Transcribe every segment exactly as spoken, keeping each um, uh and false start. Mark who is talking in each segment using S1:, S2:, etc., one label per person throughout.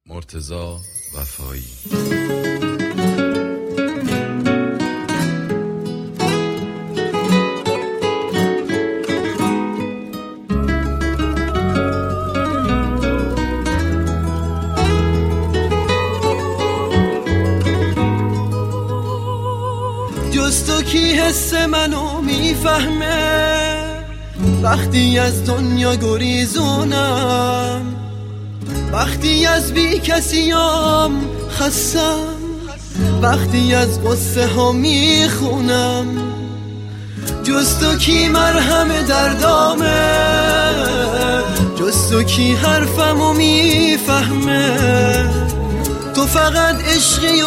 S1: مرتضی وفایی.
S2: جز تو کی حس منو میفهمه وقتی از دنیا گریزونم، وقتی از بی کسیام خستم، وقتی از قصه ها میخونم. جز تو کی مرهم دردامه، جز تو کی حرفمو میفهمه. تو فقط عشقی و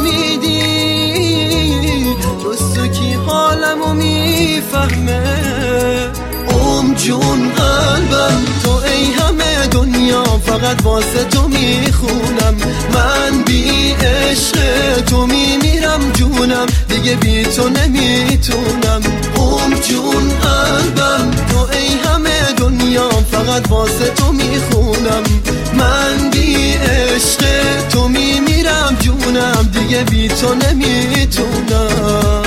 S2: امیدی، جز تو کی حالمو میفهمه. ام جون قلبم تو ای همه دنیا، فقط واسه تو میخونم. من بی عشق تو میمیرم جونم، دیگه بی تو نمیتونم. ام جون قلبم تو ای همه دنیا، فقط واسه تو میخونم. من بی عشق تو میمیرم جونم، دیگه بی تو نمیتونم.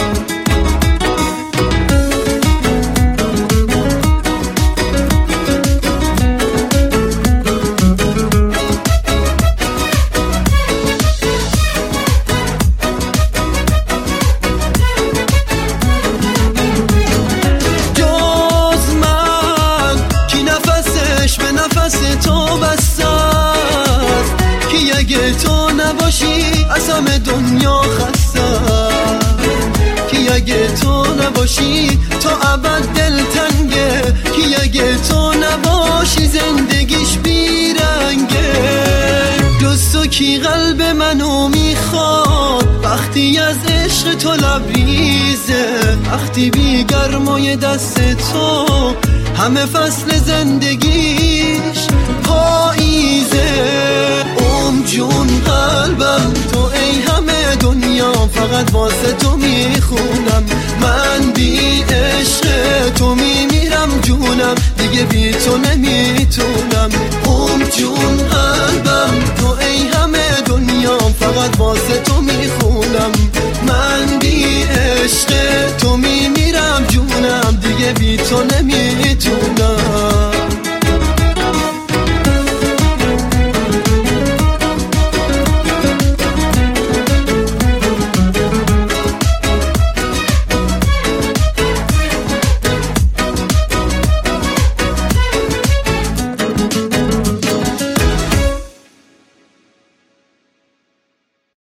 S2: تو نباشی از همه دنیا خستم، که اگه تو نباشی تا ابد دلتنگه، که اگه تو نباشی زندگیش بیرنگه. جز تو کی قلب منو میخواد وقتی از عشق تو لبریزه، وقتی بی گرمای دست تو همه فصل زندگیش پاییزه. ام جون قلبم تو ای همه دنیا، فقط واسه تو میخونم. من بی عشق تو میمیرم جونم، دیگه بی تو نمیتونم.